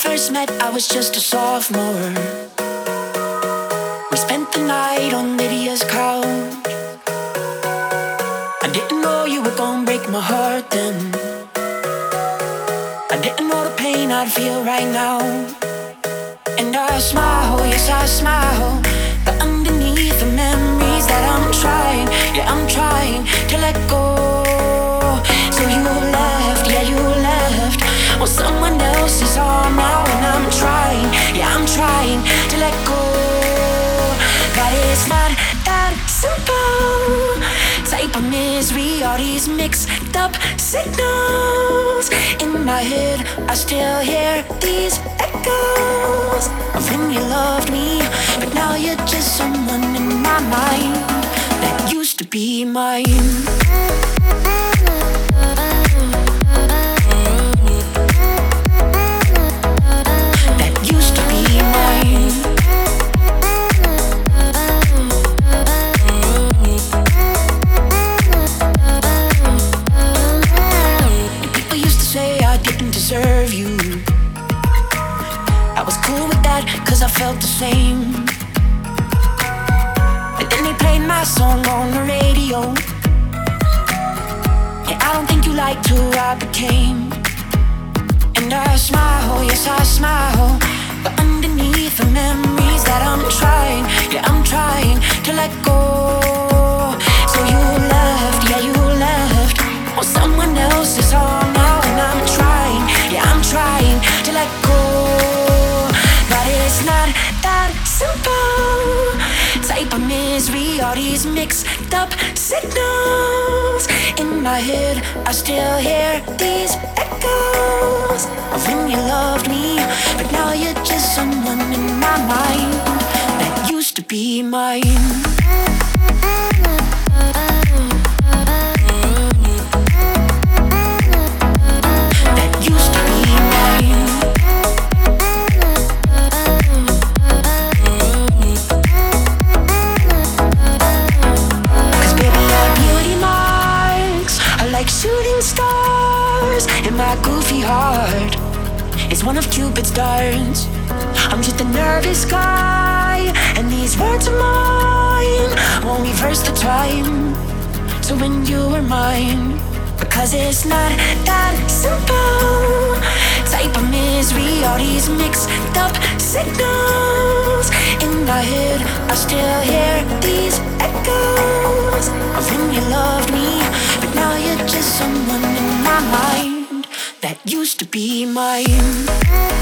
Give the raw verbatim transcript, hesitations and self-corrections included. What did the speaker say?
first met, I was just a sophomore. We spent the night on Lydia's couch. I didn't know you were gonna break my heart then. I didn't know the pain I'd feel right now. And I smile, yes I smile, but underneath the memories that I'm trying, yeah I'm trying to let go. So you left, yeah you left, well someone else's arm now. And I'm trying, yeah I'm trying to let go. But it's not that simple. Type of misery, all these mixed up signals. In my head, I still hear these echoes of when you loved me, but now you're just someone in my mind that used to be mine. That used to be mine. Deserve you. I was cool with that, cause I felt the same. But then they played my song on the radio. Yeah, I don't think you liked who I became. And I smile, yes I smile, but underneath the memories that I'm trying, yeah I'm trying to let go. So you left, yeah you left, on someone else's arm now. And I'm trying, yeah I'm trying to let go. But it's not that simple. Type of misery, all these mixed up signals. In my head, I still hear these echoes of when you loved me, but now you're just someone in my mind that used to be mine. Shooting stars in my goofy heart. It's one of Cupid's darts. I'm just a nervous guy, and these words are mine won't reverse the time. So when you were mine, because it's not that simple. Type of misery, all these mixed up signals. In my head, I still hear these echoes of when you loved me, but now you're just someone in my mind that used to be mine.